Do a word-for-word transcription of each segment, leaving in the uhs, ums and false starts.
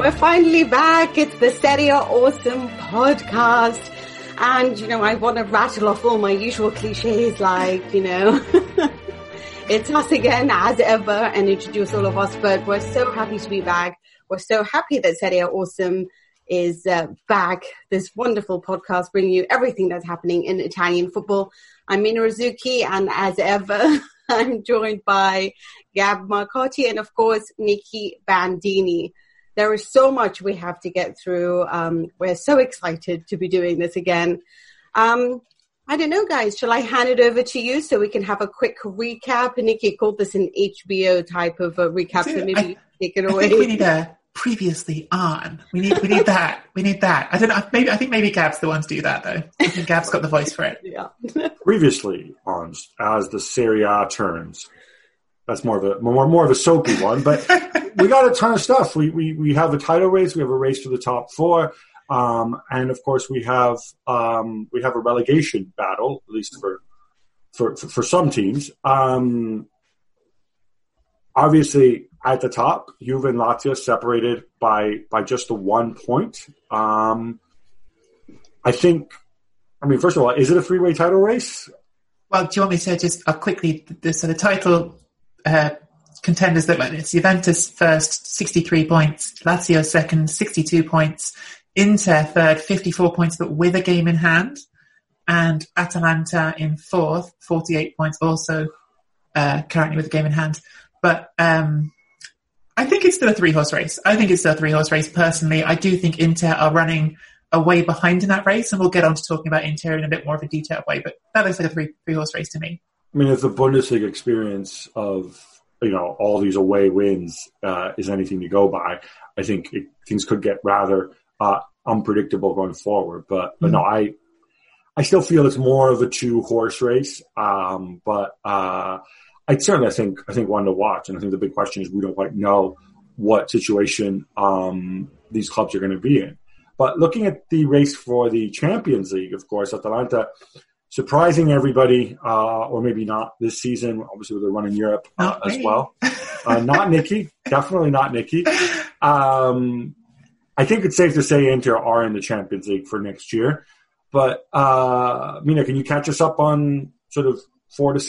We're finally back. It's the Serie A Awesome podcast. And, you know, I want to rattle off all my usual cliches like, you know, it's us again as ever and introduce all of us. But we're so happy to be back. We're so happy that Serie A Awesome is uh, back. This wonderful podcast bringing you everything that's happening in Italian football. I'm Mina Rizzucchi, and as ever, I'm joined by Gab Marcotti and, of course, Nikki Bandini. There is so much we have to get through. Um, we're so excited to be doing this again. Um, I don't know, guys. Shall I hand it over to you so we can have a quick recap? Nikki called this an H B O type of a recap, so maybe I, take it away. I think we need a previously on. We need we need that. We need that. I don't know. Maybe I think maybe Gab's the one to do that though. I think Gab's got the voice for it. Yeah. Previously on as the Serie A turns. That's more of a more more of a soapy one, but we got a ton of stuff. We we we have a title race. We have a race for the top four, um, and of course we have um, we have a relegation battle, at least for for for, for some teams. Um, obviously, at the top, Juve and Lazio separated by by just the one point. Um, I think. I mean, first of all, is it a three-way title race? Well, do you want me to just uh, quickly? The, so the title. Uh, contenders that it's Juventus first, sixty-three points, Lazio second, sixty-two points, Inter third, fifty-four points, but with a game in hand, and Atalanta in fourth, forty-eight points, also uh, currently with a game in hand. But um, I think it's still a three-horse race. I think it's still a three-horse race, personally. I do think Inter are running a way behind in that race, and we'll get on to talking about Inter in a bit more of a detailed way, but that looks like a three, three-horse race to me. I mean, if the Bundesliga experience of, you know, all these away wins uh, is anything to go by, I think it, things could get rather uh, unpredictable going forward. But, but mm-hmm. no, I I still feel it's more of a two-horse race. Um, but uh, I certainly I think I think one to watch. And I think the big question is we don't quite know what situation um, these clubs are going to be in. But looking at the race for the Champions League, of course, Atalanta surprising everybody, uh, or maybe not this season, obviously with the run in Europe uh, as well. Uh, not Nikki, definitely not Nikki. Um, I think it's safe to say Inter are in the Champions League for next year. But, uh, Mina, can you catch us up on sort of four to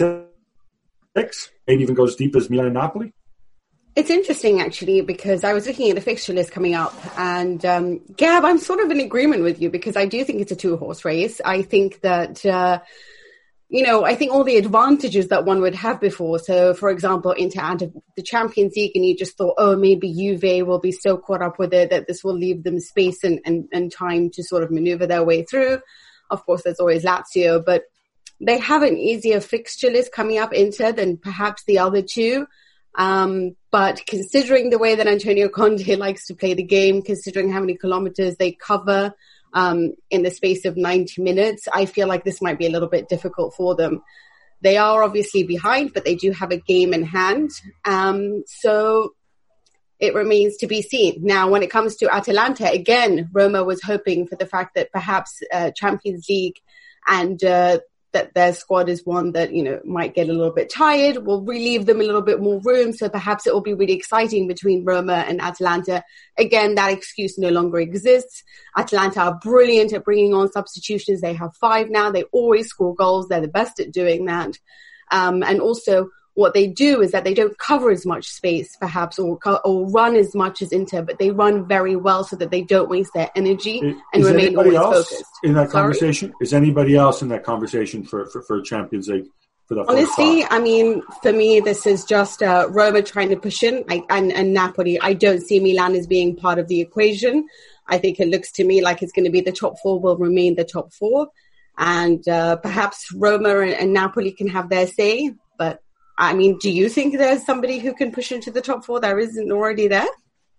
six? Maybe even go as deep as Milan and Napoli? It's interesting, actually, because I was looking at the fixture list coming up, and um, Gab, I'm sort of in agreement with you because I do think it's a two-horse race. I think that, uh, you know, I think all the advantages that one would have before. So, for example, Inter entered the Champions League, and you just thought, oh, maybe Juve will be so caught up with it that this will leave them space and, and, and time to sort of maneuver their way through. Of course, there's always Lazio, but they have an easier fixture list coming up, Inter, than perhaps the other two. Um, but considering the way that Antonio Conte likes to play the game, considering how many kilometers they cover um, in the space of ninety minutes, I feel like this might be a little bit difficult for them. They are obviously behind, but they do have a game in hand. Um, so it remains to be seen. Now, when it comes to Atalanta, again, Roma was hoping for the fact that perhaps uh, Champions League and uh, that their squad is one that, you know, might get a little bit tired, will relieve them a little bit more room. So perhaps it will be really exciting between Roma and Atalanta. Again, that excuse no longer exists. Atalanta are brilliant at bringing on substitutions. They have five now. They always score goals. They're the best at doing that. Um, and also what they do is that they don't cover as much space, perhaps, or or run as much as Inter, but they run very well so that they don't waste their energy is, and is remain always else focused. In that Sorry? conversation, is anybody else in that conversation for for, for Champions League for the Honestly, I mean, for me, this is just uh, Roma trying to push in, I, and and Napoli. I don't see Milan as being part of the equation. I think it looks to me like it's going to be the top four will remain the top four, and uh, perhaps Roma and, and Napoli can have their say, but. I mean, do you think there's somebody who can push into the top four that isn't already there?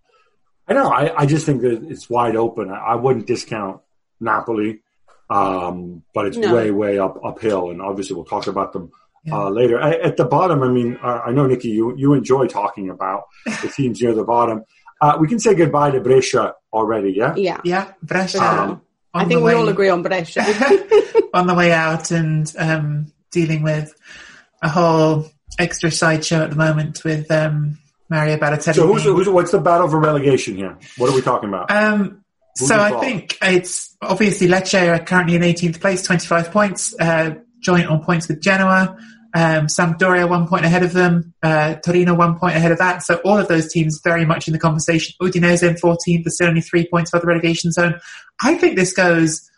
I know. I, I just think that it's wide open. I, I wouldn't discount Napoli, um, but it's no. way, way up uphill. And obviously, we'll talk about them yeah. uh, later. I, at the bottom, I mean, uh, I know, Nikki, you, you enjoy talking about the teams near the bottom. Uh, we can say goodbye to Brescia already, yeah? Yeah. Yeah, Brescia. Um, I think we way, all agree on Brescia. on the way out and um, dealing with a whole extra sideshow at the moment with um, Mario Balotelli. So who's, who's, what's the battle for relegation here? What are we talking about? Um, so I think it's obviously Lecce are currently in eighteenth place, twenty-five points, uh, joint on points with Genoa. Um, Sampdoria one point ahead of them, uh, Torino one point ahead of that. So all of those teams very much in the conversation. Udinese in fourteenth, there's still only three points for the relegation zone. I think this goes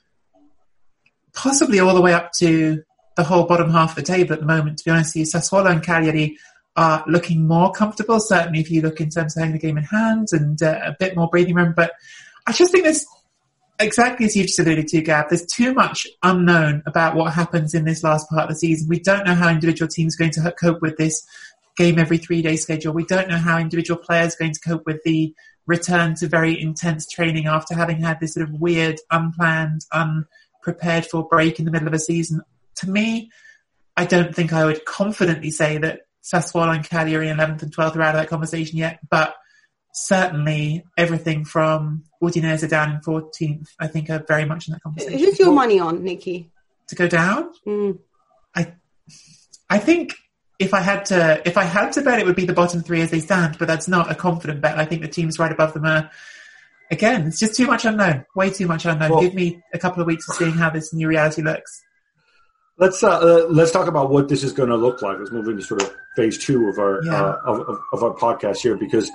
possibly all the way up to the whole bottom half of the table at the moment, to be honest with you. Sassuolo and Cagliari are looking more comfortable, certainly if you look in terms of having the game in hand and uh, a bit more breathing room. But I just think there's, exactly as you just alluded to, Gab, there's too much unknown about what happens in this last part of the season. We don't know how individual teams are going to cope with this game every three-day schedule. We don't know how individual players are going to cope with the return to very intense training after having had this sort of weird, unplanned, unprepared for break in the middle of a season. To me, I don't think I would confidently say that Sassuolo and Cagliari in eleventh and twelfth are out of that conversation yet, but certainly everything from Udinese down in fourteenth, I think, are very much in that conversation. Who's your money on, Nikki? To go down? Mm. I I think if I had to if I had to bet, it would be the bottom three as they stand, but that's not a confident bet. I think the teams right above them are, again, it's just too much unknown. Way too much unknown. Well, give me a couple of weeks of seeing how this new reality looks. Let's uh, uh, let's talk about what this is going to look like. Let's move into sort of phase two of our yeah. uh, of, of, of our podcast here, because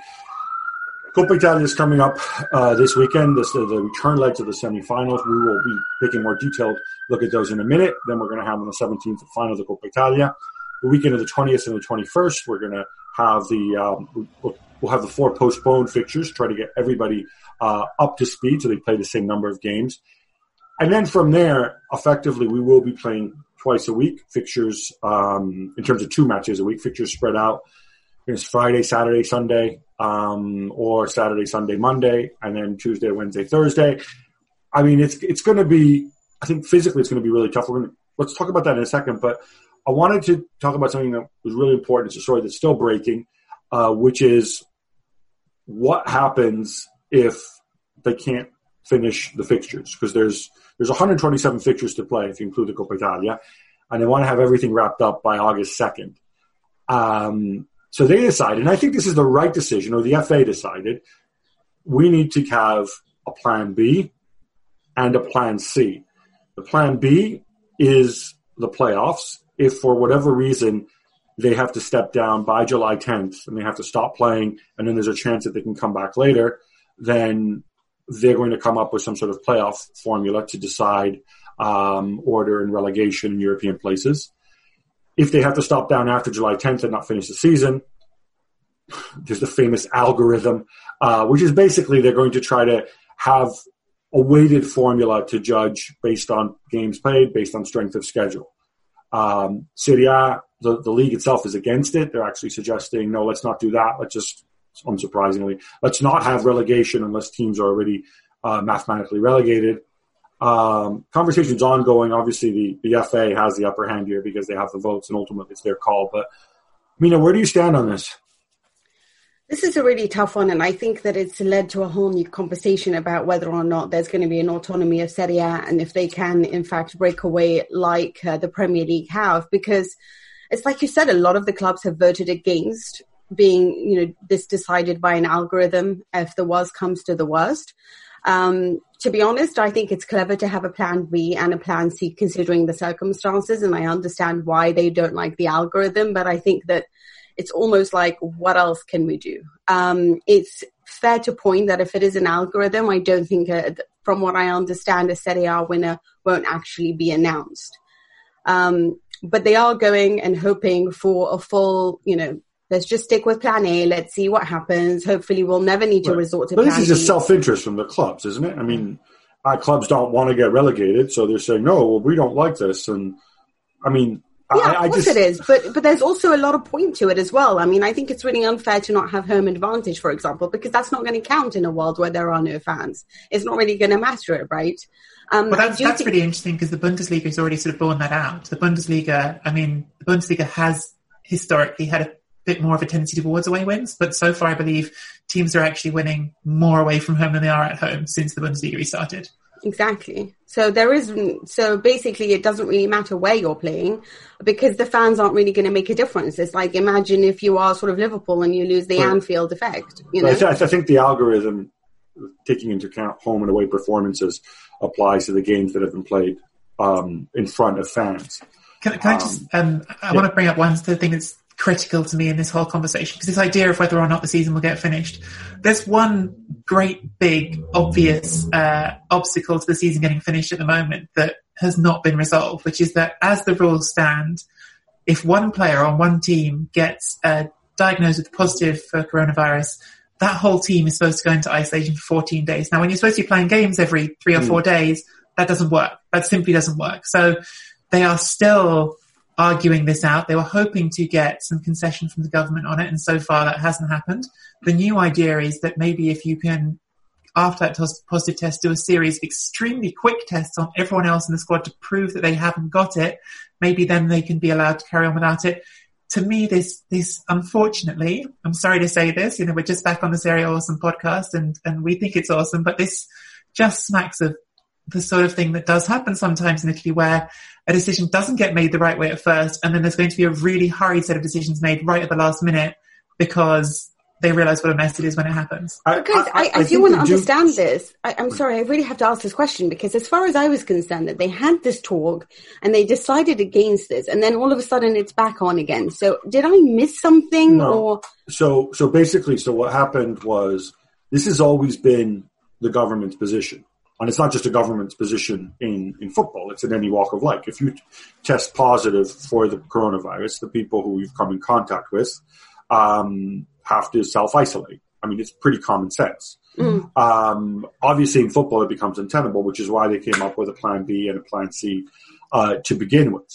Coppa Italia is coming up uh, this weekend. This is the return leg to the semifinals. We will be taking more detailed look at those in a minute. Then we're going to have on the seventeenth the final of the Coppa Italia. The weekend of the twentieth and the twenty-first, we're going to have the um, we'll, we'll have the four postponed fixtures. Try to get everybody uh, up to speed so they play the same number of games, and then from there, effectively, we will be playing twice a week, fixtures um, in terms of two matches a week, fixtures spread out. It's Friday, Saturday, Sunday, um, or Saturday, Sunday, Monday, and then Tuesday, Wednesday, Thursday. I mean, it's it's going to be, I think physically it's going to be really tough. We're going to, let's talk about that in a second, but I wanted to talk about something that was really important. It's a story that's still breaking, uh, which is what happens if they can't finish the fixtures, because there's there's one hundred twenty-seven fixtures to play if you include the Coppa Italia, and they want to have everything wrapped up by August second. Um, so they decided, and I think this is the right decision, or the F A decided, we need to have a plan B and a plan C. The plan B is the playoffs. If for whatever reason they have to step down by July tenth and they have to stop playing, and then there's a chance that they can come back later, then they're going to come up with some sort of playoff formula to decide um, order and relegation in European places. If they have to stop down after July tenth and not finish the season, there's the famous algorithm, uh, which is basically they're going to try to have a weighted formula to judge based on games played, based on strength of schedule. Um, Serie A, the, the league itself is against it. They're actually suggesting, no, let's not do that. Let's just, unsurprisingly, let's not have relegation unless teams are already uh, mathematically relegated. Um, conversation's ongoing. Obviously, the, the F A has the upper hand here because they have the votes, and ultimately it's their call. But, Mina, where do you stand on this? This is a really tough one, and I think that it's led to a whole new conversation about whether or not there's going to be an autonomy of Serie A and if they can, in fact, break away like uh, the Premier League have. Because it's like you said, a lot of the clubs have voted against being, you know, this decided by an algorithm if the worst comes to the worst. Um, to be honest, I think it's clever to have a plan B and a plan C considering the circumstances, and I understand why they don't like the algorithm, but I think that it's almost like, what else can we do? Um, it's fair to point that if it is an algorithm, I don't think, a, from what I understand, a Serie A winner won't actually be announced. Um, but they are going and hoping for a full, you know, let's just stick with plan A. Let's see what happens. Hopefully we'll never need to right. resort to but plan B. This is just self-interest from the clubs, isn't it? I mean, our clubs don't want to get relegated, so they're saying, no, well, we don't like this. And, I mean... Yeah, I, I of course just... it is, but but there's also a lot of point to it as well. I mean, I think it's really unfair to not have home advantage, for example, because that's not going to count in a world where there are no fans. It's not really going to matter, right? Um, well, that's, that's think... really interesting because the Bundesliga has already sort of borne that out. The Bundesliga, I mean, the Bundesliga has historically had a bit more of a tendency towards away wins, but so far I believe teams are actually winning more away from home than they are at home since the Bundesliga restarted. Exactly. So there isn't, so basically it doesn't really matter where you're playing because the fans aren't really going to make a difference. It's like, imagine if you are sort of Liverpool and you lose the right. Anfield effect. You know? I, th- I think the algorithm, taking into account home and away performances, applies to the games that have been played um, in front of fans. Can, can um, I just, um, I yeah. want to bring up one thing that's critical to me in this whole conversation, because this idea of whether or not the season will get finished. There's one great, big, obvious uh, obstacle to the season getting finished at the moment that has not been resolved, which is that as the rules stand, if one player on one team gets uh, diagnosed with positive for coronavirus, that whole team is supposed to go into isolation for fourteen days. Now, when you're supposed to be playing games every three or mm. four days, that doesn't work. That simply doesn't work. So they are still arguing this out. They were hoping to get some concession from the government on it, and so far that hasn't happened. The new idea is that maybe if you can, after that tos- positive test, do a series of extremely quick tests on everyone else in the squad to prove that they haven't got it, maybe then they can be allowed to carry on without it. To me, this, this, unfortunately, I'm sorry to say this, you know, we're just back on the Serie Awesome podcast and, and we think it's awesome, but this just smacks of the sort of thing that does happen sometimes in Italy, where a decision doesn't get made the right way at first, and then there's going to be a really hurried set of decisions made right at the last minute because they realise what a mess it is when it happens. I, Guys, I, I, I, I do want to understand do... this. I, I'm sorry, I really have to ask this question, because as far as I was concerned, that they had this talk and they decided against this, and then all of a sudden it's back on again. So did I miss something? No. Or So, so basically, so what happened was, this has always been the government's position. And it's not just a government's position in, in football, it's in any walk of life. If you t- test positive for the coronavirus, the people who you've come in contact with um, have to self-isolate. I mean, it's pretty common sense. Mm. Um, obviously, in football, it becomes untenable, which is why they came up with a plan B and a plan C uh, to begin with.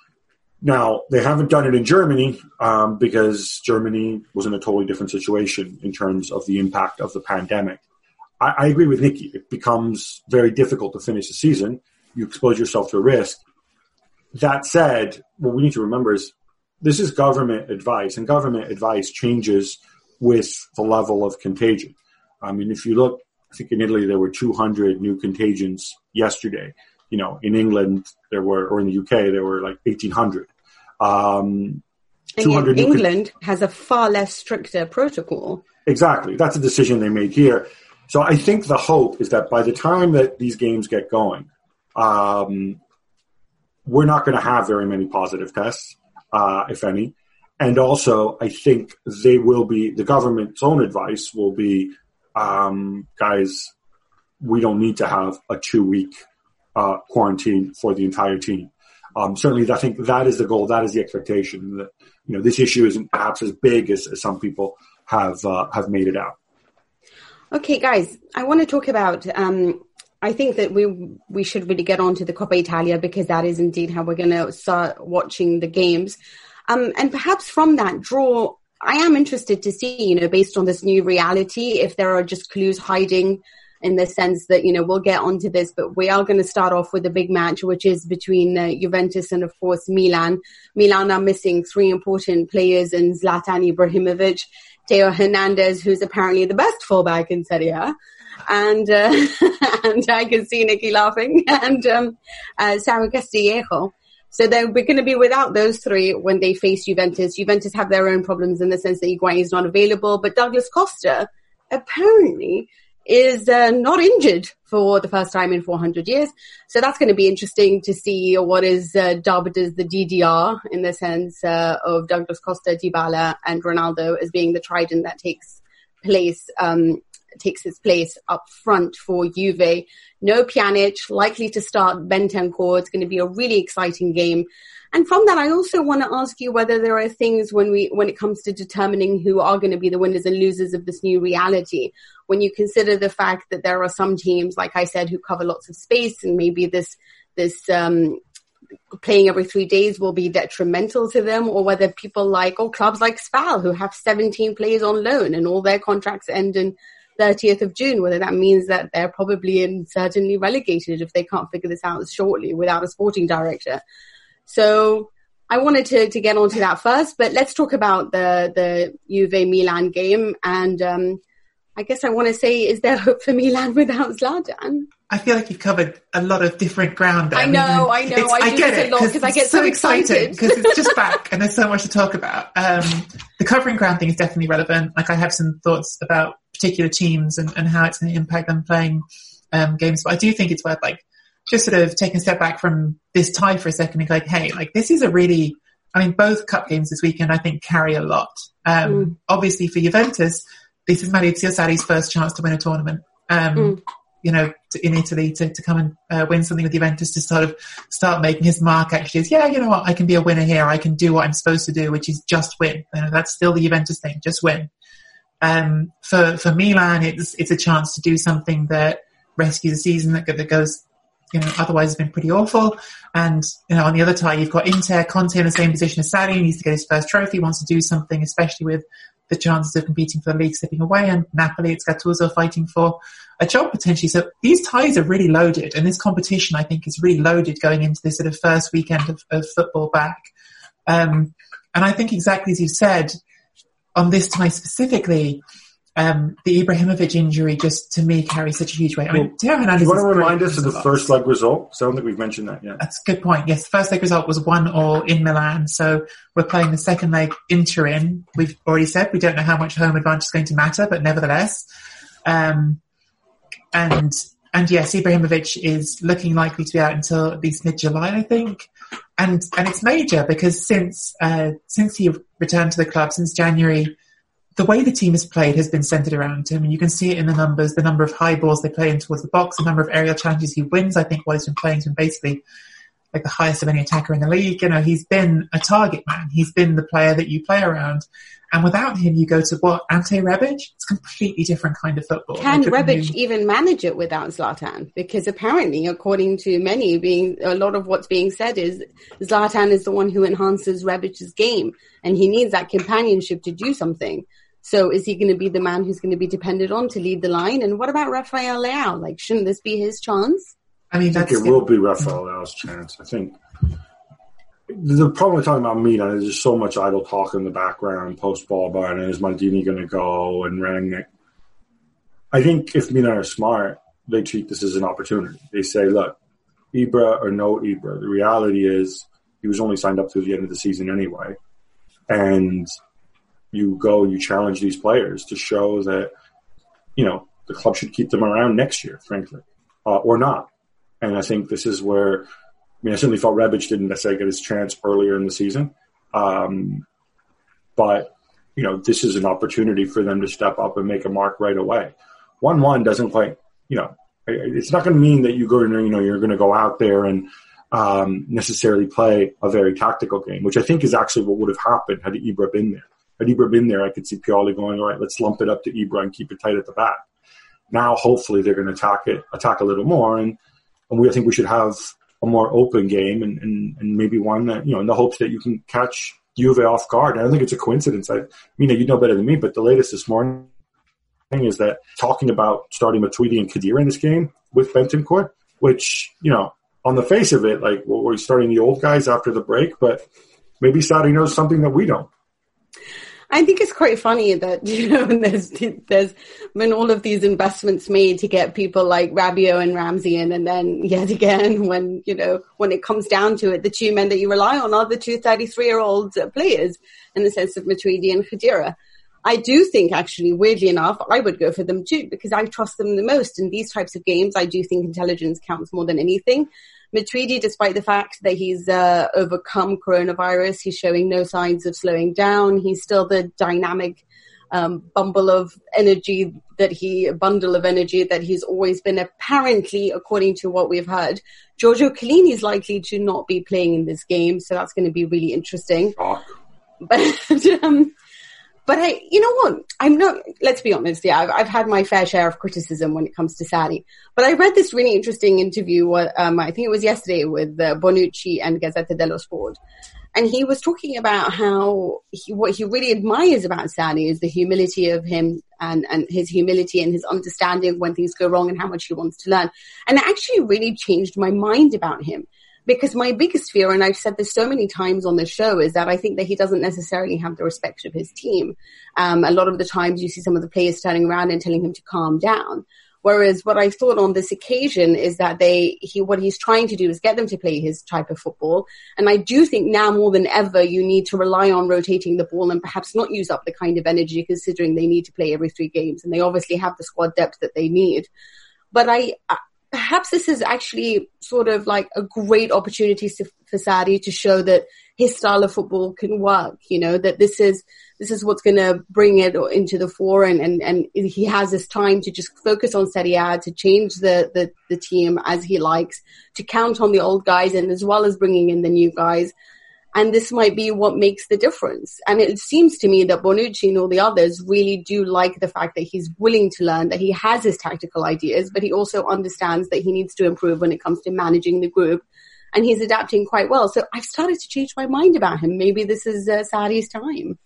Now, they haven't done it in Germany um, because Germany was in a totally different situation in terms of the impact of the pandemic. I, I agree with Nikki. It becomes very difficult to finish the season. You expose yourself to a risk. That said, what we need to remember is this is government advice, and government advice changes with the level of contagion. I mean, if you look, I think in Italy there were two hundred new contagions yesterday. You know, in England there were, or in the U K there were like eighteen hundred. Um, and yet England con- has a far less stricter protocol. Exactly. That's a decision they made here. So I think the hope is that by the time that these games get going, um, we're not going to have very many positive tests, uh, if any. And also, I think they will be, the government's own advice will be, um, guys, we don't need to have a two-week uh, quarantine for the entire team. Um, certainly, I think that is the goal. That is the expectation. That, you know, this issue isn't perhaps as big as, as some people have uh, have made it out. Okay, guys, I want to talk about, um, I think that we we should really get on to the Coppa Italia, because that is indeed how we're going to start watching the games. Um, and perhaps from that draw, I am interested to see, you know, based on this new reality, if there are just clues hiding, in the sense that, you know, we'll get onto this, but we are going to start off with a big match, which is between uh, Juventus and, of course, Milan. Milan are missing three important players in Zlatan Ibrahimovic, Theo Hernandez, who's apparently the best fullback in Serie A, and uh, and I can see Nikki laughing, and um, uh, Sarah Castillejo. So then we're going to be without those three when they face Juventus. Juventus have their own problems in the sense that Higuain is not available, but Douglas Costa apparently is uh, not injured for the first time in four hundred years. So that's going to be interesting to see what is uh, dubbed as the D D R, in the sense uh, of Douglas Costa, Dybala and Ronaldo as being the trident that takes place, um, takes its place up front for Juve. No Pjanic, likely to start Bentancur. It's going to be a really exciting game. And from that, I also want to ask you whether there are things when we, when it comes to determining who are going to be the winners and losers of this new reality, when you consider the fact that there are some teams, like I said, who cover lots of space, and maybe this, this, um, playing every three days will be detrimental to them, or whether people like, or clubs like Spal, who have seventeen players on loan and all their contracts end in thirtieth of June, whether that means that they're probably and certainly relegated if they can't figure this out shortly without a sporting director. So I wanted to, to get onto that first, but let's talk about the, the Juve Milan game. And um, I guess I want to say, is there hope for Milan without Zlatan? I feel like you've covered a lot of different ground there. I know, I, mean, I know. I, I do get this it, a lot because I get so, so excited because it's just back and there's so much to talk about. Um, the covering ground thing is definitely relevant. Like I have some thoughts about particular teams and, and how it's going to impact them playing um, games. But I do think it's worth like just sort of taking a step back from this tie for a second and like, hey, like this is a really, I mean, both cup games this weekend I think carry a lot. Um, mm. Obviously for Juventus, this is Maurizio Sarri's first chance to win a tournament. Um, mm. You know, to, in Italy to, to come and uh, win something with Juventus to sort of start making his mark actually is, yeah, you know what, I can be a winner here. I can do what I'm supposed to do, which is just win. You know, that's still the Juventus thing, just win. Um, for, for Milan, it's, it's a chance to do something that rescues a season that, that goes, you know, otherwise has been pretty awful. And, you know, on the other tie, you've got Inter, Conte in the same position as Sarri, he needs to get his first trophy, wants to do something, especially with the chances of competing for the league slipping away, and Napoli, it's Gattuso fighting for a job potentially. So these ties are really loaded, and this competition, I think, is really loaded going into this sort of first weekend of, of football back. Um, and I think exactly as you said, on this tie specifically, um, the Ibrahimovic injury just, to me, carries such a huge weight. I mean, Theo Hernandez. Do you want to remind us of the first leg result? So I don't think we've mentioned that yet. That's a good point. Yes, the first leg result was one all in Milan. So we're playing the second leg in Turin. We've already said we don't know how much home advantage is going to matter, but nevertheless. Um, and, and yes, Ibrahimovic is looking likely to be out until at least mid-July, I think. And, and it's major because since, uh, since he returned to the club, since January, the way the team has played has been centred around him, and you can see it in the numbers, the number of high balls they play in towards the box, the number of aerial challenges he wins. I think what he's been playing has been basically like the highest of any attacker in the league. You know, he's been a target man. He's been the player that you play around. And without him, you go to what? Ante Rebic? It's a completely different kind of football. Can Rebic even manage it without Zlatan? Because apparently, according to many, being a lot of what's being said is Zlatan is the one who enhances Rebic's game, and he needs that companionship to do something. So is he going to be the man who's going to be depended on to lead the line? And what about Rafael Leao? Like, shouldn't this be his chance? I mean, I think it will be Rafael Leao's chance. I think the problem with talking about Milan is there's so much idle talk in the background post-ball bar, and is Maldini going to go and Rangnick. I think if Milan are smart, they treat this as an opportunity. They say, look, Ibra or no Ibra, the reality is he was only signed up through the end of the season anyway. And you go, you challenge these players to show that, you know, the club should keep them around next year, frankly, uh, or not. And I think this is where, I mean, I certainly felt Rebic didn't necessarily get his chance earlier in the season. Um, but, you know, this is an opportunity for them to step up and make a mark right away. one one doesn't quite, you know, it's not going to mean that you go, you know, you're going to go out there and um, necessarily play a very tactical game, which I think is actually what would have happened had Ibra been there. Had Ibra been there, I could see Pioli going, all right, let's lump it up to Ibra and keep it tight at the back. Now, hopefully, they're going to attack it, attack a little more, and, and we I think we should have a more open game and, and, and maybe one that, you know, in the hopes that you can catch Juve off guard. And I don't think it's a coincidence. I, I mean, you know better than me, but the latest this morning is that talking about starting Matuidi and Khedira in this game with Bentancur, which, you know, on the face of it, like, well, we're starting the old guys after the break, but maybe Sarri knows something that we don't. I think it's quite funny that, you know, there's there's been all of these investments made to get people like Rabiot and Ramsey in, and then yet again, when, you know, when it comes down to it, the two men that you rely on are the two thirty-three-year-old players in the sense of Matuidi and Khedira. I do think, actually, weirdly enough, I would go for them too, because I trust them the most. In these types of games, I do think intelligence counts more than anything. Matuidi, despite the fact that he's uh, overcome coronavirus, he's showing no signs of slowing down. He's still the dynamic um, bundle of energy that he, bundle of energy that he's always been, apparently, according to what we've heard. Giorgio Chiellini is likely to not be playing in this game, so that's going to be really interesting. Oh. But um, But I, you know what? I'm not, let's be honest. Yeah, I've, I've had my fair share of criticism when it comes to Sarri. But I read this really interesting interview, um, I think it was yesterday, with uh, Bonucci and Gazzetta dello Sport. And he was talking about how he, what he really admires about Sarri is the humility of him and, and his humility and his understanding when things go wrong and how much he wants to learn. And it actually really changed my mind about him. Because my biggest fear, and I've said this so many times on the show, is that I think that he doesn't necessarily have the respect of his team. Um, a lot of the times you see some of the players turning around and telling him to calm down. Whereas what I thought on this occasion is that they, he, what he's trying to do is get them to play his type of football. And I do think now more than ever, you need to rely on rotating the ball and perhaps not use up the kind of energy, considering they need to play every three games. And they obviously have the squad depth that they need. But I, perhaps this is actually sort of like a great opportunity for Sarri to show that his style of football can work, you know, that this is, this is what's going to bring it into the fore, and, and, and he has this time to just focus on Serie A, to change the, the, the team as he likes, to count on the old guys and as well as bringing in the new guys. And this might be what makes the difference. And it seems to me that Bonucci and all the others really do like the fact that he's willing to learn, that he has his tactical ideas, but he also understands that he needs to improve when it comes to managing the group. And he's adapting quite well. So I've started to change my mind about him. Maybe this is uh, Sarri's time.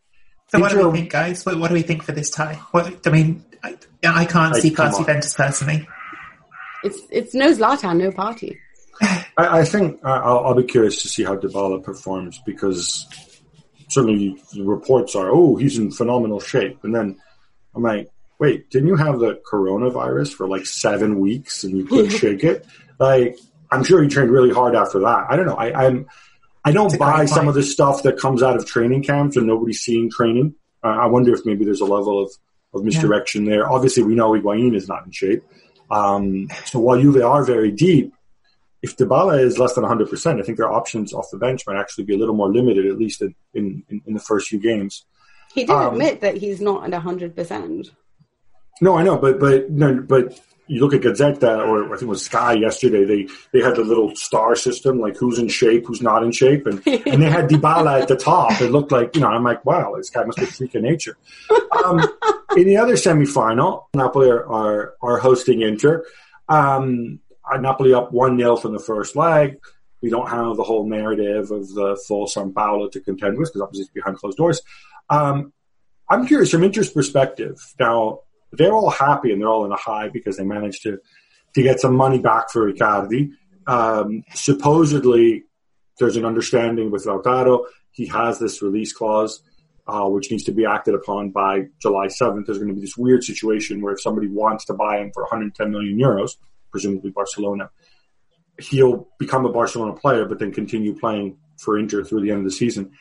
So what do we think, guys? What, what do we think for this tie? What, I mean, I, I can't I, see past Juventus personally. It's it's no Zlatan, no party. I, I think uh, I'll, I'll be curious to see how Dybala performs, because certainly the reports are, oh, he's in phenomenal shape. And then I'm like, wait, didn't you have the coronavirus for like seven weeks and you couldn't shake it? Like, I'm sure he trained really hard after that. I don't know. I, I'm... I don't buy some of the stuff that comes out of training camps and nobody's seeing training. Uh, I wonder if maybe there's a level of, of misdirection yeah. there. Obviously, we know Higuain is not in shape. Um, so while Juve are very deep, if Dybala is less than one hundred percent, I think their options off the bench might actually be a little more limited, at least in, in, in the first few games. He did um, admit that he's not at one hundred percent. No, I know, but but no, but you look at Gazzetta, or I think it was Sky yesterday, they, they had the little star system, like who's in shape, who's not in shape, and, and they had Dybala at the top. It looked like, you know, I'm like, wow, this guy must be a freak of nature. Um, in the other semi-final, Napoli are, are, are hosting Inter. Um, Napoli up one nil from the first leg. We don't have the whole narrative of the full San Paolo to contend with, because obviously it's behind closed doors. Um, I'm curious from Inter's perspective. Now, they're all happy and they're all in a high because they managed to, to get some money back for Icardi. Um, supposedly, there's an understanding with Lautaro. He has this release clause, uh, which needs to be acted upon by July seventh. There's going to be this weird situation where if somebody wants to buy him for one hundred ten million euros, presumably Barcelona, he'll become a Barcelona player, but then continue playing for Inter through the end of the season.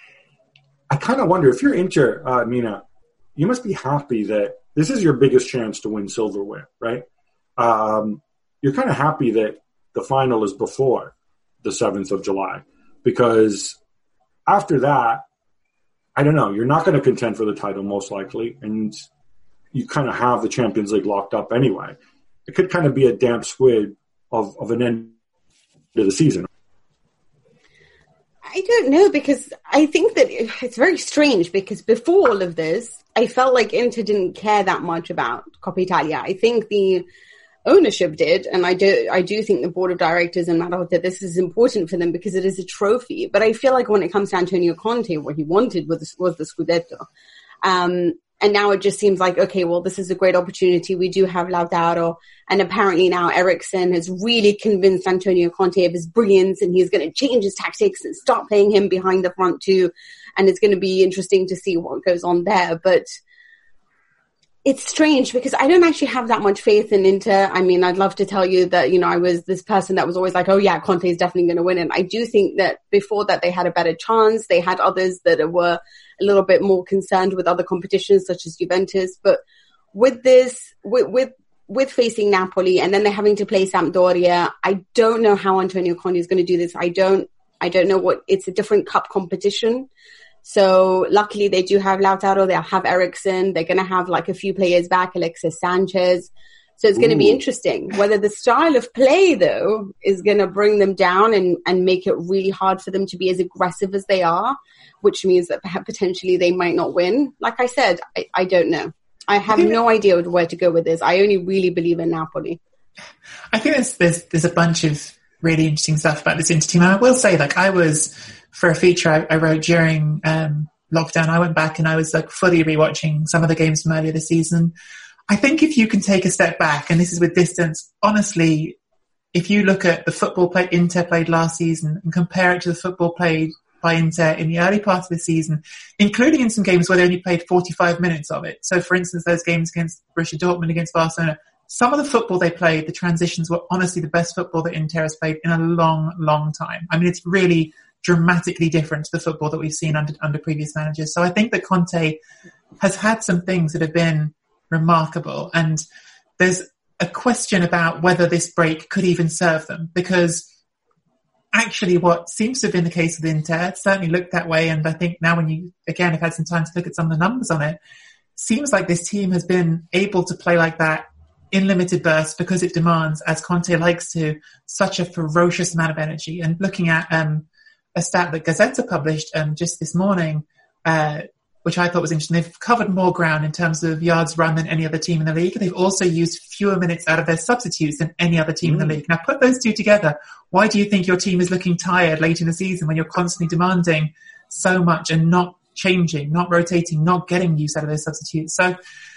I kind of wonder, if you're Inter, uh, Mina, you must be happy that this is your biggest chance to win silverware, right? Um, you're kind of happy that the final is before the seventh of July, because after that, I don't know, you're not going to contend for the title most likely, and you kind of have the Champions League locked up anyway. It could kind of be a damp squid of, of an end to the season. I don't know, because I think that it's very strange, because before all of this, I felt like Inter didn't care that much about Coppa Italia. I think the ownership did, and I do I do think the board of directors and Marotta, this is important for them because it is a trophy. But I feel like when it comes to Antonio Conte, what he wanted was, was the Scudetto. Um, and now it just seems like, okay, well, this is a great opportunity. We do have Lautaro, and apparently now Eriksen has really convinced Antonio Conte of his brilliance, and he's going to change his tactics and start playing him behind the front too. And it's going to be interesting to see what goes on there. But it's strange because I don't actually have that much faith in Inter. I mean, I'd love to tell you that, you know, I was this person that was always like, oh yeah, Conte is definitely going to win. And I do think that before that they had a better chance. They had others that were a little bit more concerned with other competitions such as Juventus. But with this, with, with, with facing Napoli and then they're having to play Sampdoria, I don't know how Antonio Conte is going to do this. I don't, I don't know what, it's a different cup competition. So luckily they do have Lautaro, they'll have Eriksen, they're going to have like a few players back, Alexis Sanchez. So it's going to be interesting. Whether the style of play though is going to bring them down and, and make it really hard for them to be as aggressive as they are, which means that perhaps potentially they might not win. Like I said, I, I don't know. I have I no idea where to go with this. I only really believe in Napoli. I think there's, there's, there's a bunch of really interesting stuff about this Inter team. And I will say, like, I was, for a feature I, I wrote during um, lockdown, I went back and I was like fully rewatching some of the games from earlier this season. I think if you can take a step back, and this is with distance, honestly, if you look at the football play Inter played last season and compare it to the football played by Inter in the early part of the season, including in some games where they only played forty-five minutes of it. So, for instance, those games against Borussia Dortmund, against Barcelona, some of the football they played, the transitions were honestly the best football that Inter has played in a long, long time. I mean, it's really dramatically different to the football that we've seen under, under previous managers. So I think that Conte has had some things that have been remarkable. And there's a question about whether this break could even serve them, because actually what seems to have been the case with Inter, it certainly looked that way. And I think now when you, again, have had some time to look at some of the numbers on it, seems like this team has been able to play like that in limited bursts because it demands, as Conte likes to, such a ferocious amount of energy. And looking at um, a stat that Gazzetta published um, just this morning, uh, which I thought was interesting, they've covered more ground in terms of yards run than any other team in the league. They've also used fewer minutes out of their substitutes than any other team mm. in the league. Now, put those two together. Why do you think your team is looking tired late in the season when you're constantly demanding so much and not changing, not rotating, not getting use out of those substitutes? So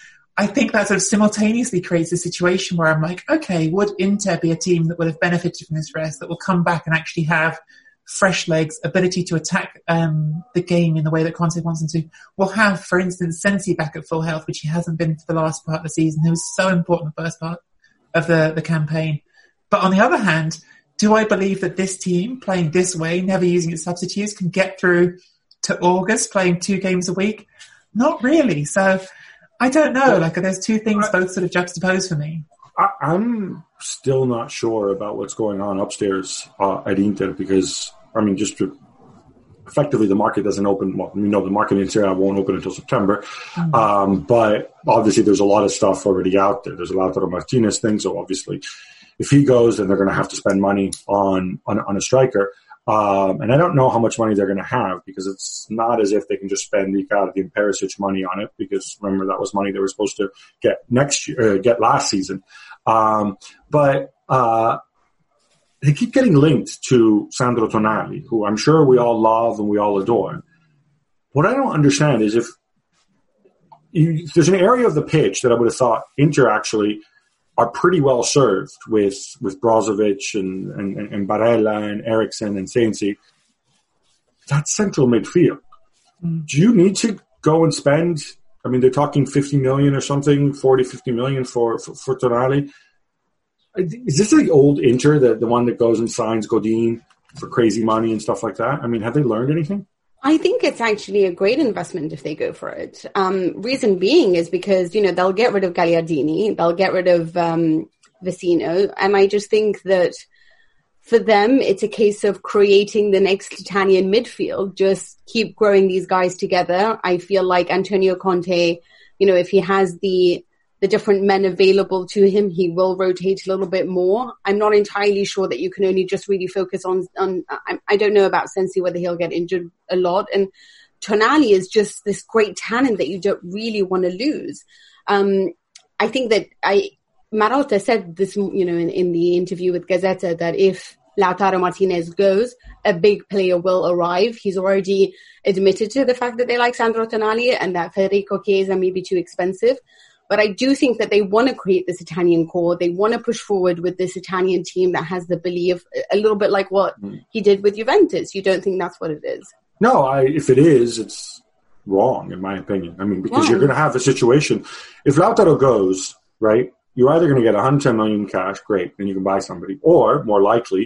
I think that sort of simultaneously creates a situation where I'm like, okay, would Inter be a team that would have benefited from this rest, that will come back and actually have fresh legs, ability to attack um, the game in the way that Conte wants them to? We'll have, for instance, Sensi back at full health, which he hasn't been for the last part of the season. He was so important the first part of the, the campaign. But on the other hand, do I believe that this team, playing this way, never using its substitutes, can get through to August playing two games a week? Not really. So I don't know. Like, there's two things both sort of juxtaposed for me. I, I'm still not sure about what's going on upstairs uh, at Inter, because, I mean, just to, effectively the market doesn't open. Well, we know the market in Serie A won't open until September. Mm-hmm. Um, but obviously there's a lot of stuff already out there. There's a Lautaro Martinez thing. So obviously if he goes, then they're going to have to spend money on, on, on a striker. Um, and I don't know how much money they're going to have, because it's not as if they can just spend Icardi and Perisic money on it, because remember that was money they were supposed to get next year, uh, get last season. Um, but, uh, they keep getting linked to Sandro Tonali, who I'm sure we all love and we all adore. What I don't understand is if you, there's an area of the pitch that I would have thought Inter actually are pretty well served with, with Brozovic and, and, and Barella and Eriksen and Sensi. That's central midfield. Mm. Do you need to go and spend, I mean, they're talking fifty million or something, forty, fifty million for, for, for Tonali. Is this the old Inter, the, the one that goes and signs Godin for crazy money and stuff like that? I mean, have they learned anything? I think it's actually a great investment if they go for it. Um, reason being is because, you know, they'll get rid of Gagliardini, they'll get rid of um, Vecino, and I just think that for them, it's a case of creating the next Italian midfield. Just keep growing these guys together. I feel like Antonio Conte, you know, if he has the the different men available to him, he will rotate a little bit more. I'm not entirely sure that you can only just really focus on, on I, I don't know about Sensi, whether he'll get injured a lot. And Tonali is just this great talent that you don't really want to lose. Um, I think that I, Marotta said this, you know, in, in the interview with Gazzetta, that if Lautaro Martinez goes, a big player will arrive. He's already admitted to the fact that they like Sandro Tonali and that Federico Chiesa may be too expensive. But I do think that they want to create this Italian core. They want to push forward with this Italian team that has the belief, a little bit like what mm. he did with Juventus. You don't think that's what it is? No, I, if it is, it's wrong, in my opinion. I mean, because Why? You're going to have a situation. If Lautaro goes, right, you're either going to get one hundred ten million cash, great, then you can buy somebody. Or, more likely,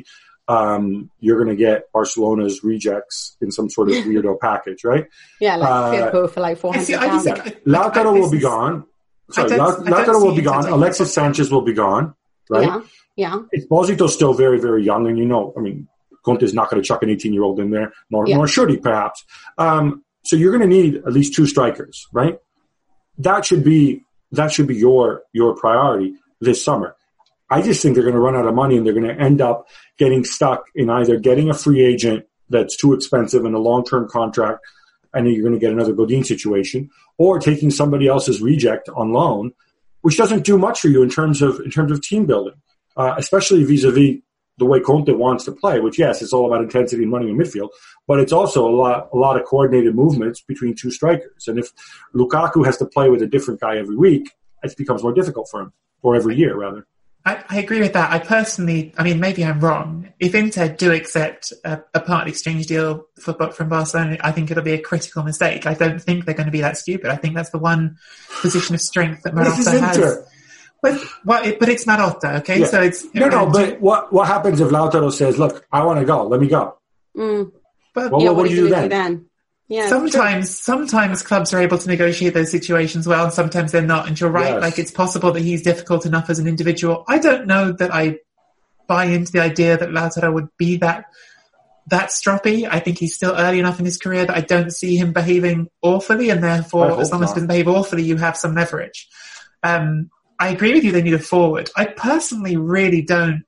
um, you're going to get Barcelona's rejects in some sort of weirdo package, right? Yeah, like uh, Firpo for like four hundred thousand. Lautaro will be gone. Sorry, Lautaro will be gone. Alexis Sanchez will be gone, right? Yeah, yeah. Esposito's still very, very young, and you know, I mean, Conte's not going to chuck an eighteen-year-old in there, nor, yeah. nor should he, perhaps. Um, so you're going to need at least two strikers, right? That should be that should be your your priority this summer. I just think they're going to run out of money, and they're going to end up getting stuck in either getting a free agent that's too expensive in a long-term contract, and then you're going to get another Godin situation, or taking somebody else's reject on loan, which doesn't do much for you in terms of in terms of team building, uh, especially vis-a-vis the way Conte wants to play. Which, yes, it's all about intensity and running in midfield, but it's also a lot a lot of coordinated movements between two strikers. And if Lukaku has to play with a different guy every week, it becomes more difficult for him, or every year rather. I, I agree with that. I personally, I mean, maybe I'm wrong. If Inter do accept a, a part exchange deal for, from Barcelona, I think it'll be a critical mistake. I don't think they're going to be that stupid. I think that's the one position of strength that Marotta has. But well, it, but it's Marotta, okay? Yeah. So it's no, no. But what what happens if Lautaro says, "Look, I want to go. Let me go"? Mm. But well, yeah, what, what do you do then? do then? Yeah, sometimes, sometimes clubs are able to negotiate those situations well, and sometimes they're not. And you're right; Yes. like it's possible that he's difficult enough as an individual. I don't know that I buy into the idea that Lautaro would be that that stroppy. I think he's still early enough in his career that I don't see him behaving awfully, and therefore, as long as he doesn't behave awfully, you have some leverage. Um, I agree with you. They need a forward. I personally really don't.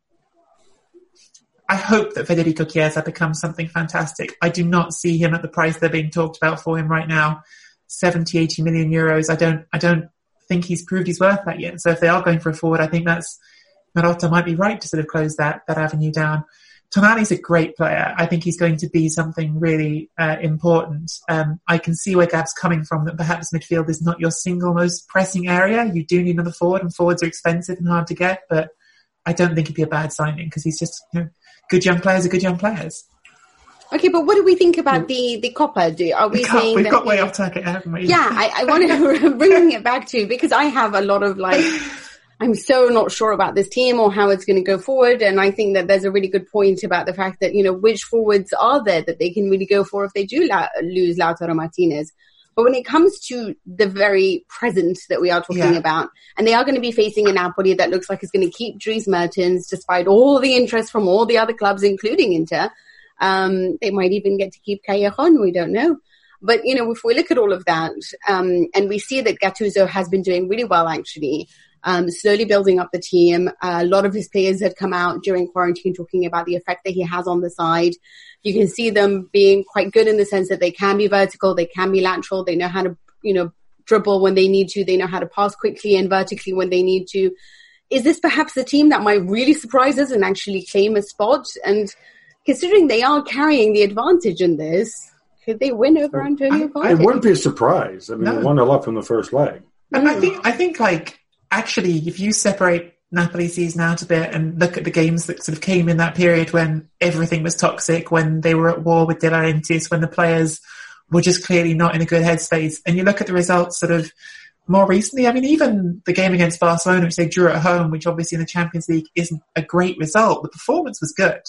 I hope that Federico Chiesa becomes something fantastic. I do not see him at the price they're being talked about for him right now, seventy, eighty million euros. I don't, I don't think he's proved he's worth that yet. So if they are going for a forward, I think that's, Marotta might be right to sort of close that, that avenue down. Tonali's a great player. I think he's going to be something really uh, important. Um, I can see where Gab's coming from, that perhaps midfield is not your single most pressing area. You do need another forward, and forwards are expensive and hard to get, but I don't think it'd be a bad signing because he's just, you know, good young players are good young players. Okay, but what do we think about the, the Copa? Do, are we, we saying We've that got way off target, haven't we? Yeah, I, I want to bring it back to, because I have a lot of like, I'm so not sure about this team or how it's going to go forward. And I think that there's a really good point about the fact that, you know, which forwards are there that they can really go for if they do la- lose Lautaro Martinez. But when it comes to the very present that we are talking yeah. about, and they are going to be facing a Napoli that looks like it's going to keep Dries Mertens despite all the interest from all the other clubs, including Inter. Um, they might even get to keep Callejon, we don't know. But, you know, if we look at all of that, um, and we see that Gattuso has been doing really well, actually, um, slowly building up the team. Uh, a lot of his players had come out during quarantine talking about the effect that he has on the side. You can see them being quite good in the sense that they can be vertical, they can be lateral, they know how to, you know, dribble when they need to, they know how to pass quickly and vertically when they need to. Is this perhaps the team that might really surprise us and actually claim a spot? And considering they are carrying the advantage in this, could they win over Antonio Conte? It wouldn't be a surprise. I mean, no. one nil up from the first leg. And mm. I think, I think, like, actually, if you separate Napoli's season out a bit and look at the games that sort of came in that period when everything was toxic, when they were at war with De Laurentiis, when the players were just clearly not in a good headspace, and you look at the results sort of more recently, I mean, even the game against Barcelona, which they drew at home, which obviously in the Champions League isn't a great result, the performance was good.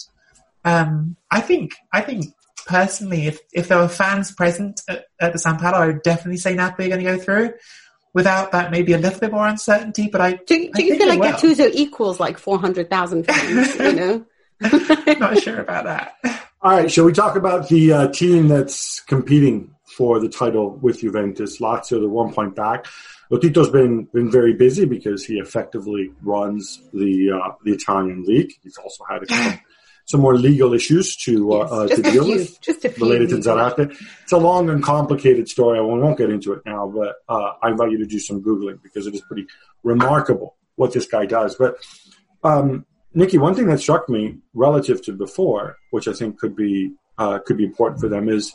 Um, I think, I think personally, if, if there were fans present at, at the San Paolo, I would definitely say Napoli are going to go through. Without that, maybe a little bit more uncertainty, but I do, do I you feel like will. Gattuso equals like four hundred thousand fans? You know, not sure about that. All right, shall we talk about the uh, team that's competing for the title with Juventus? Lazio, they're one point back. Lotito's been been very busy because he effectively runs the uh, the Italian league. He's also had a some more legal issues to uh, yes, uh, to deal few, with just a few related to Zarate. It's a long and complicated story. I won't get into it now, but uh, I invite you to do some Googling because it is pretty remarkable what this guy does. But um, Nikki, one thing that struck me relative to before, which I think could be uh, could be important for them, is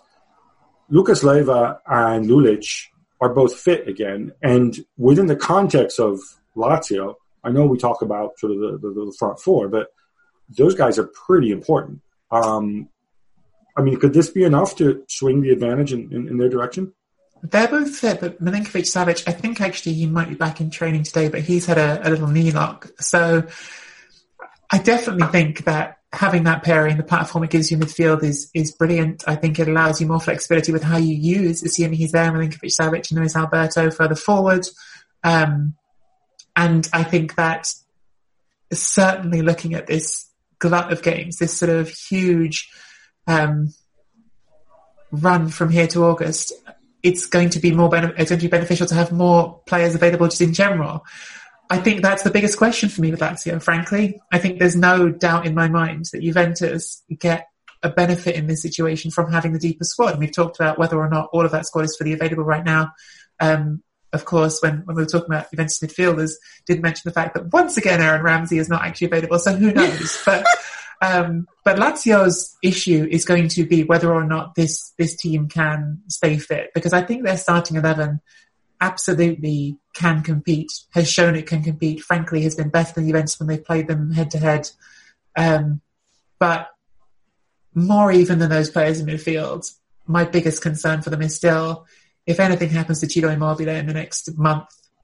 Lucas Leiva and Lulic are both fit again, and within the context of Lazio, I know we talk about sort of the, the, the front four, but those guys are pretty important. Um, I mean, could this be enough to swing the advantage in, in, in their direction? They're both fit, but Milinkovic-Savic, I think actually he might be back in training today, but he's had a, a little knee lock. So I definitely think that having that pairing, the platform it gives you in midfield is is brilliant. I think it allows you more flexibility with how you use, assuming he's there, Milinkovic-Savic and Luis Alberto further forward. Um, and I think that certainly looking at this glut of games, this sort of huge um, run from here to August, it's going to be more bene- it's going to be beneficial to have more players available just in general. I think that's the biggest question for me with Lazio, frankly. I think there's no doubt in my mind that Juventus get a benefit in this situation from having the deeper squad. And we've talked about whether or not all of that squad is fully available right now. Um, of course, when, when we were talking about Juventus midfielders, did mention the fact that once again Aaron Ramsey is not actually available, so who knows? but um, but Lazio's issue is going to be whether or not this this team can stay fit, because I think their starting eleven absolutely can compete, has shown it can compete, frankly has been better than Juventus when they've played them head to head. Um, but more even than those players in midfield, my biggest concern for them is still, if anything happens to Ciro Immobile in the next month,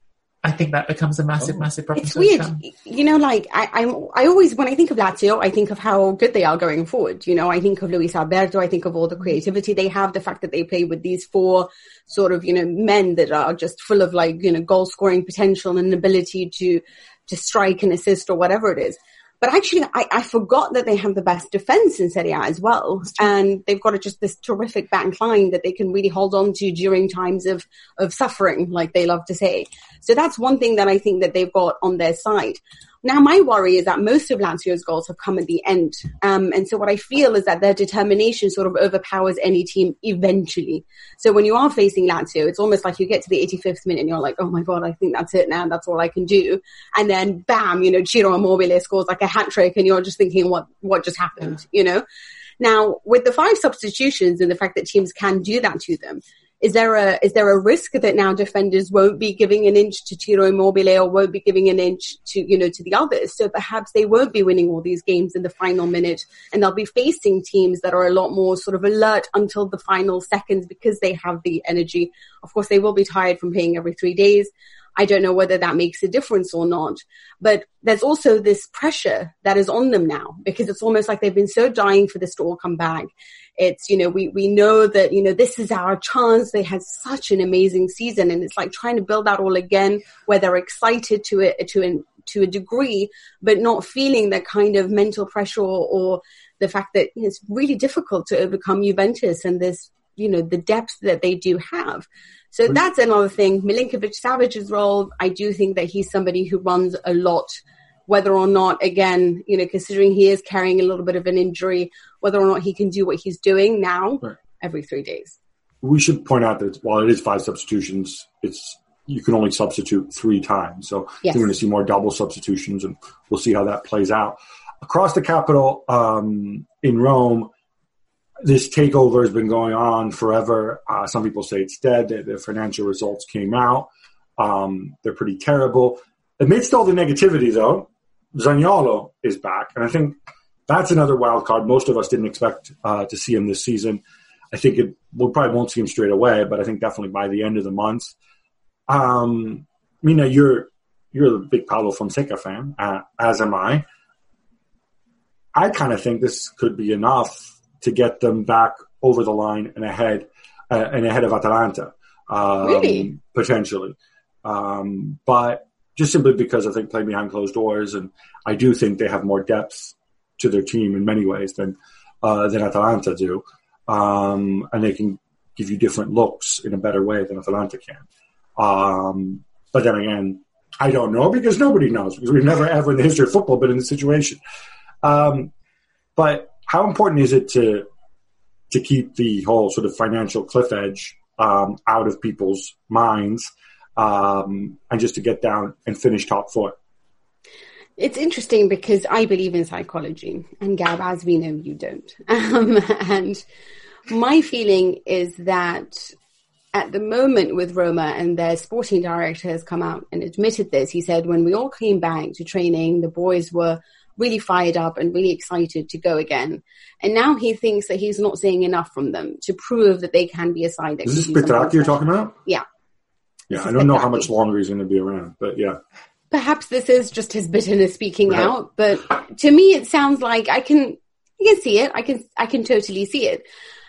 I think that becomes a massive, oh. massive problem. It's weird. You know, like, I, I'm, I always, when I think of Lazio, I think of how good they are going forward. You know, I think of Luis Alberto, I think of all the creativity they have, the fact that they play with these four sort of, you know, men that are just full of, like, you know, goal scoring potential and ability to, to strike and assist or whatever it is. But actually, I, I forgot that they have the best defense in Serie A as well. And they've got a, just this terrific back line that they can really hold on to during times of, of suffering, like they love to say. So that's one thing that I think that they've got on their side. Now, my worry is that most of Lazio's goals have come at the end. Um, and so what I feel is that their determination sort of overpowers any team eventually. So when you are facing Lazio, it's almost like you get to the eighty-fifth minute and you're like, oh my God, I think that's it now. That's all I can do. And then bam, you know, Ciro Immobile scores like a hat trick and you're just thinking, what, what just happened, you know? Now, with the five substitutions and the fact that teams can do that to them, Is there a is there a risk that now defenders won't be giving an inch to Ciro Immobile or won't be giving an inch to, you know, to the others? So perhaps they won't be winning all these games in the final minute, and they'll be facing teams that are a lot more sort of alert until the final seconds because they have the energy. Of course, they will be tired from playing every three days. I don't know whether that makes a difference or not. But there's also this pressure that is on them now because it's almost like they've been so dying for this to all come back. It's, you know, we, we know that, you know, this is our chance. They had such an amazing season, and it's like trying to build that all again where they're excited to it, to an, to a degree, but not feeling that kind of mental pressure or, or the fact that it's really difficult to overcome Juventus and this, you know, the depth that they do have. So that's another thing. Milinkovic-Savic's role, I do think that he's somebody who runs a lot, whether or not, again, you know, considering he is carrying a little bit of an injury, whether or not he can do what he's doing now right. every three days. We should point out that while it is five substitutions, it's you can only substitute three times. So yes. You're going to see more double substitutions, and we'll see how that plays out. Across the capital um, in Rome, this takeover has been going on forever. Uh, some people say it's dead. The, the financial results came out. Um, they're pretty terrible. Amidst all the negativity, though, Zaniolo is back. And I think that's another wild card. Most of us didn't expect uh, to see him this season. I think it, we probably won't see him straight away, but I think definitely by the end of the month. Um, Mina, you're, you're a big Paulo Fonseca fan, uh, as am I. I kind of think this could be enough to get them back over the line and ahead, uh, and ahead of Atalanta, um, really? potentially. Um, but just simply because I think playing behind closed doors, and I do think they have more depth to their team in many ways than uh, than Atalanta do, um, and they can give you different looks in a better way than Atalanta can. Um, but then again, I don't know because nobody knows because we've never ever in the history of football been in this situation. Um, but how important is it to to keep the whole sort of financial cliff edge um, out of people's minds, um, and just to get down and finish top four? It's interesting because I believe in psychology, and Gab, as we know, you don't. Um, and my feeling is that at the moment with Roma, and their sporting director has come out and admitted this, he said when we all came back to training, the boys were really fired up and really excited to go again. And now he thinks that he's not seeing enough from them to prove that they can be a side that Is this Petracchi you're talking about? Yeah. Yeah, I don't know how much longer he's going to be around, but yeah. Perhaps this is just his bitterness speaking right. out, but to me it sounds like I can I can see it. I can I can totally see it.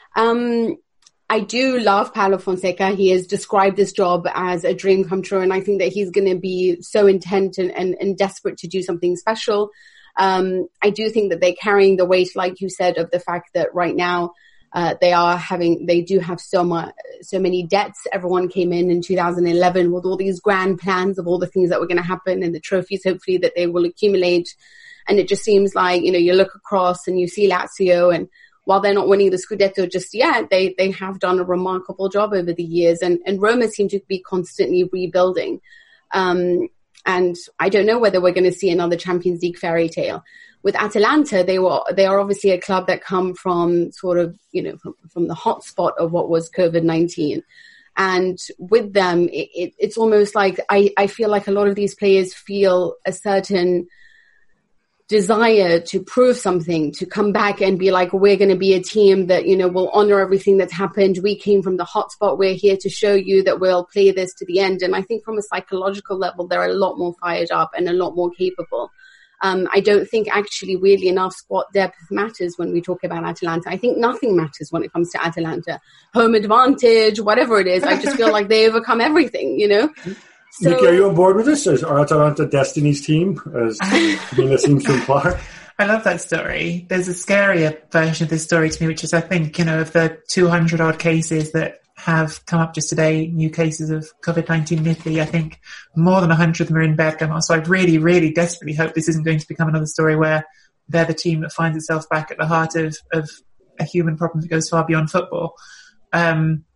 Um I do love Paulo Fonseca. He has described this job as a dream come true, and I think that he's going to be so intent and, and, and desperate to do something special. Um, I do think that they're carrying the weight, like you said, of the fact that right now uh, they are having, they do have so much, so many debts. Everyone came in in two thousand eleven with all these grand plans of all the things that were going to happen and the trophies, hopefully, that they will accumulate. And it just seems like, you know, you look across and you see Lazio, and while they're not winning the Scudetto just yet, they, they have done a remarkable job over the years, and, and Roma seem to be constantly rebuilding. Um, And I don't know whether we're going to see another Champions League fairy tale. With Atalanta, they were they are obviously a club that come from sort of, you know, from, from the hotspot of what was COVID nineteen. And with them, it, it, it's almost like I, I feel like a lot of these players feel a certain desire to prove something, to come back and be like, we're going to be a team that, you know, will honor everything that's happened. We came from the hotspot. We're here to show you that we'll play this to the end. And I think from a psychological level, they're a lot more fired up and a lot more capable. Um, I don't think actually, weirdly enough, squad depth matters when we talk about Atalanta. I think nothing matters when it comes to Atalanta. Home advantage, whatever it is. I just feel like they overcome everything, you know? So, Nikki, are you on board with this? Is our Atalanta Destiny's team, as Mina seems to imply? I love that story. There's a scarier version of this story to me, which is, I think, you know, of the two hundred odd cases that have come up just today, new cases of COVID nineteen in Italy, I think more than one hundred of them are in Bergamo. So I really, really desperately hope this isn't going to become another story where they're the team that finds itself back at the heart of, of a human problem that goes far beyond football. Um,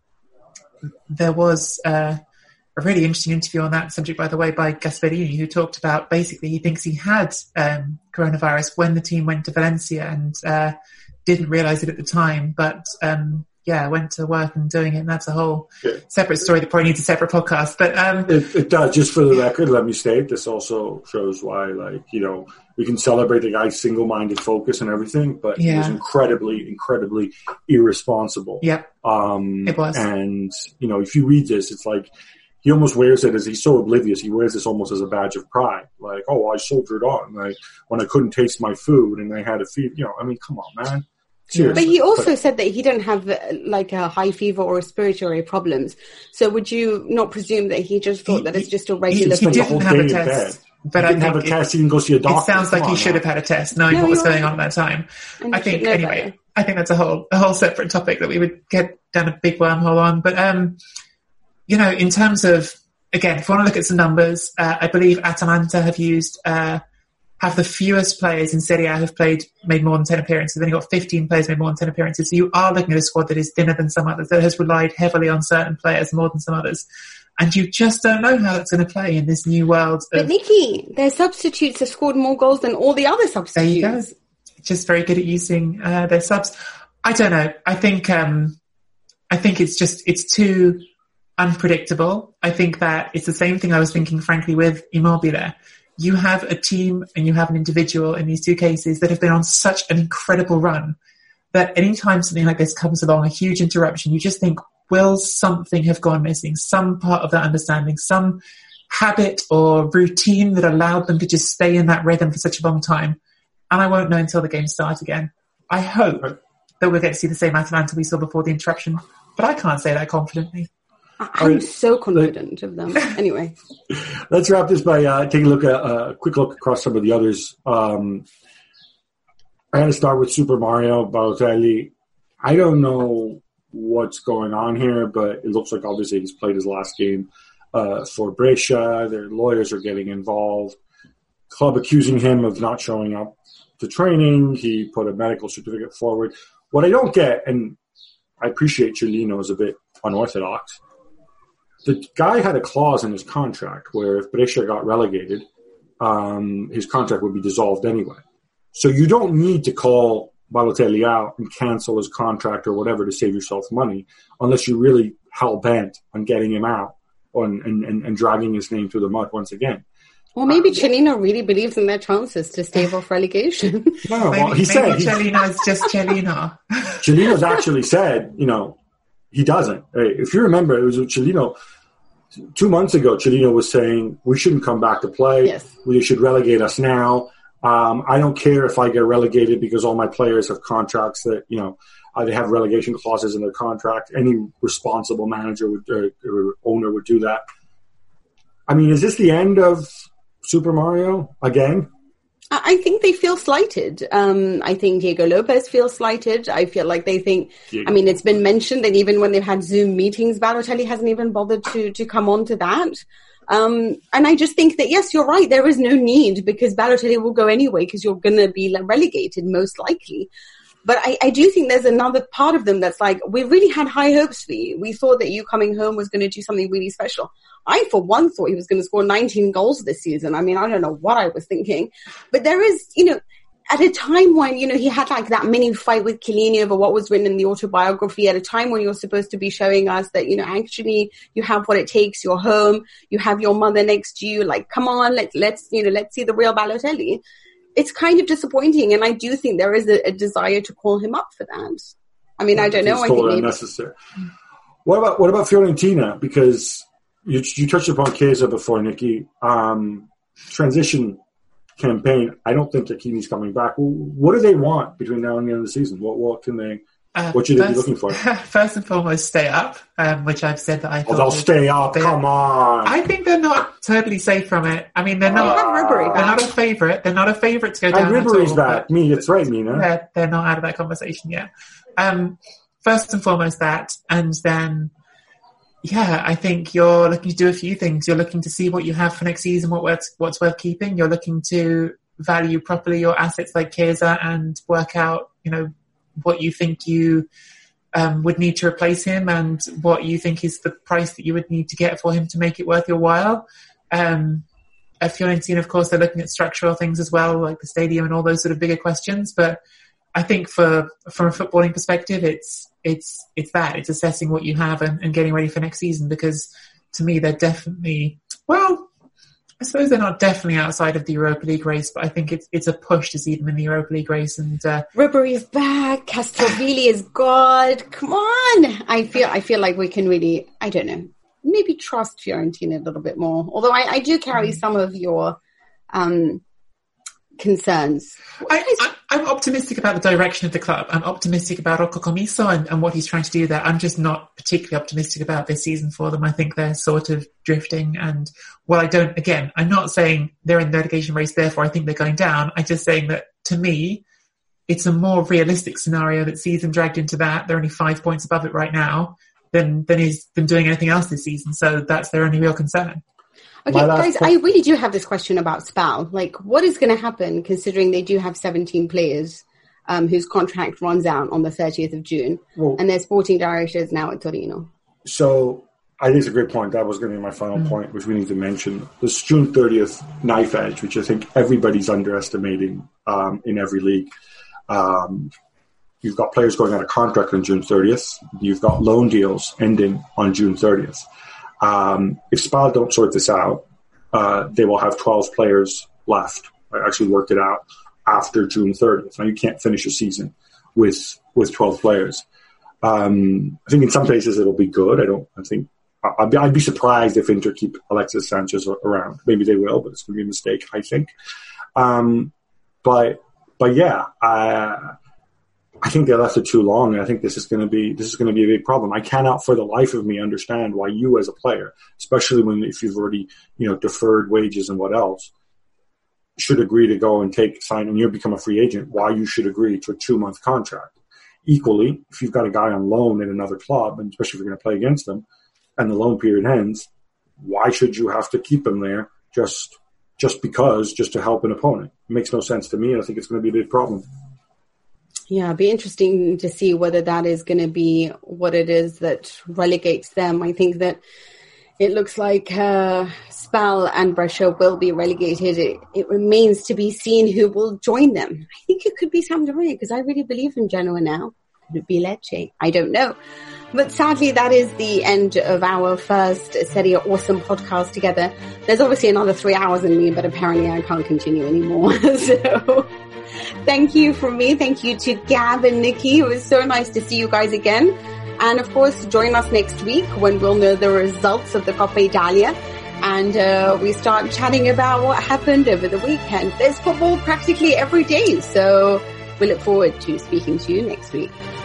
there was... Uh, a really interesting interview on that subject, by the way, by Gasperini, who talked about basically he thinks he had um, coronavirus when the team went to Valencia and uh, didn't realise it at the time, but um, yeah, went to work and doing it, and that's a whole yeah. separate story that probably needs a separate podcast. But um, it, it does. Just for the record, let me state this also shows why, like, you know, we can celebrate the guy's single-minded focus and everything, but yeah. he was incredibly, incredibly irresponsible. Yeah, um, it was. And you know, if you read this, it's like. He almost wears it as he's so oblivious. He wears this almost as a badge of pride. Like, oh, I soldiered on. Like, when I couldn't taste my food and I had a fever. You know, I mean, come on, man. Seriously. But he also but, said that he didn't have like a high fever or respiratory problems. So would you not presume that he just thought he, that it's just a regular? He, he didn't have a test. But he didn't I have a it, test. He didn't go see a doctor. It sounds like come he on, should man. have had a test, knowing no, what was going right. on at that time. And I think anyway. Better. I think that's a whole a whole separate topic that we would get down a big wormhole on. But um, you know, in terms of. Again, if we want to look at some numbers, uh, I believe Atalanta have used, uh, have the fewest players in Serie A who've played, made more than ten appearances. They've only got fifteen players made more than ten appearances. So you are looking at a squad that is thinner than some others, that has relied heavily on certain players more than some others. And you just don't know how that's going to play in this new world. But of, Nikki, their substitutes have scored more goals than all the other substitutes. There you go. Just very good at using uh, their subs. I don't know. I think, um, I think it's just, it's too... unpredictable. I think that it's the same thing I was thinking, frankly, with Immobile. You have a team and you have an individual in these two cases that have been on such an incredible run that anytime something like this comes along, a huge interruption, you just think, will something have gone missing? Some part of that understanding, some habit or routine that allowed them to just stay in that rhythm for such a long time. And I won't know until the games start again. I hope that we'll get to see the same Atalanta we saw before the interruption, but I can't say that confidently. I'm right. so confident of them. Anyway. Let's wrap this by uh, taking a look at uh, a quick look across some of the others. Um, I'm going to start with Super Mario Balotelli. I don't know what's going on here, but it looks like obviously he's played his last game uh, for Brescia. Their lawyers are getting involved. Club accusing him of not showing up to training. He put a medical certificate forward. What I don't get, and I appreciate Cellino is a bit unorthodox, the guy had a clause in his contract where if Brescia got relegated, um, his contract would be dissolved anyway. So you don't need to call Balotelli out and cancel his contract or whatever to save yourself money unless you're really hell-bent on getting him out on, and, and, and dragging his name through the mud once again. Well, maybe um, Cellino really believes in their chances to stave off relegation. No, maybe, well, he maybe said... Cellino is just Cellino. Cellino's actually said, you know, he doesn't. If you remember, it was Cellino two months ago. Cellino was saying we shouldn't come back to play. Yes. We should relegate us now. Um, I don't care if I get relegated because all my players have contracts that you know uh, they have relegation clauses in their contract. Any responsible manager would, or, or owner would do that. I mean, is this the end of Super Mario again? I think they feel slighted. Um, I think Diego Lopez feels slighted. I feel like they think, Diego. I mean, it's been mentioned that even when they've had Zoom meetings, Balotelli hasn't even bothered to, to come on to that. Um, and I just think that, yes, you're right. There is no need because Balotelli will go anyway because you're going to be relegated most likely. But I, I do think there's another part of them that's like, we really had high hopes for you. We thought that you coming home was going to do something really special. I, for one, thought he was going to score nineteen goals this season. I mean, I don't know what I was thinking. But there is, you know, at a time when, you know, he had like that mini fight with Chiellini over what was written in the autobiography, at a time when you're supposed to be showing us that, you know, actually you have what it takes, you're home, you have your mother next to you, like, come on, let's, let's, you know, let's see the real Balotelli. it's kind of disappointing. And I do think there is a, a desire to call him up for that. I mean, I don't know. It's I totally think unnecessary. Maybe... What about what about Fiorentina? Because you, you touched upon Chiesa before, Nikki. Um, transition campaign. I don't think Hakimi's coming back. What do they want between now and the end of the season? What what can they? Uh, what should they first, be looking for? First and foremost, stay up, um, which I've said that I thought. Oh, they'll stay up. Come on. I think they're not totally safe from it. I mean, they're not. Oh, they're not a favourite. They're not a favourite to go down. And Ribery's at all, back. Me, it's right, Mina. They're, they're not out of that conversation yet. Um, first and foremost, that, and then, yeah, I think you're looking to do a few things. You're looking to see what you have for next season, what worth, what's worth keeping. You're looking to value properly your assets like Chiesa and work out, you know, what you think you um, would need to replace him and what you think is the price that you would need to get for him to make it worth your while. Um, at Fiorentina, of course, they're looking at structural things as well, like the stadium and all those sort of bigger questions. But I think for from a footballing perspective, it's it's it's that. It's assessing what you have and, and getting ready for next season, because to me, they're definitely, well, I suppose they're not definitely outside of the Europa League race, but I think it's it's a push to see them in the Europa League race. And uh, Ribery is back. Castrovilli is God. Come on! I feel I feel like we can really, I don't know, maybe trust Fiorentina a little bit more. Although I, I do carry some of your um, concerns. I, I, I'm optimistic about the direction of the club. I'm optimistic about Rocco Commisso and, and what he's trying to do there. I'm just not particularly optimistic about this season for them. I think they're sort of drifting. And, well, I don't, again, I'm not saying they're in the relegation race, therefore I think they're going down. I'm just saying that, to me, it's a more realistic scenario that sees them dragged into that. They're only five points above it right now than, than is them doing anything else this season. So that's their only real concern. Okay, guys, point. I really do have this question about Spal. Like, what is going to happen considering they do have seventeen players um, whose contract runs out on the thirtieth of June, well, and their sporting director is now at Torino? So I think it's a great point. That was going to be my final mm. point, which we need to mention. This June thirtieth knife edge, which I think everybody's underestimating um, in every league. Um, you've got players going out of contract on June thirtieth. You've got loan deals ending on June thirtieth. Um, if Spal don't sort this out, uh, they will have twelve players left. I actually worked it out after June thirtieth. Now, you can't finish a season with with twelve players. Um, I think in some places it'll be good. I don't. I think I'd be, I'd be surprised if Inter keep Alexis Sanchez around. Maybe they will, but it's going to be a mistake, I think. Um, but but yeah. Uh, I think they left it too long, and I think this is going to be this is going to be a big problem. I cannot, for the life of me, understand why you, as a player, especially when if you've already you know deferred wages and what else, should agree to go and take sign and you become a free agent. Why you should agree to a two month contract? Equally, if you've got a guy on loan in another club, and especially if you're going to play against them, and the loan period ends, why should you have to keep him there just just because, just to help an opponent? It makes no sense to me, and I think it's going to be a big problem. Yeah, it'd be interesting to see whether that is going to be what it is that relegates them. I think that it looks like uh, Spal and Brescia will be relegated. It, it remains to be seen who will join them. I think it could be Sampdoria, because I really believe in Genoa now. Could it be Lecce? I don't know. But sadly, that is the end of our first Serie A Awesome podcast together. There's obviously another three hours in me, but apparently I can't continue anymore. So thank you from me. Thank you to Gab and Nikki. It was so nice to see you guys again. And of course, join us next week when we'll know the results of the Coppa Italia. And uh, we start chatting about what happened over the weekend. There's football practically every day. So we look forward to speaking to you next week.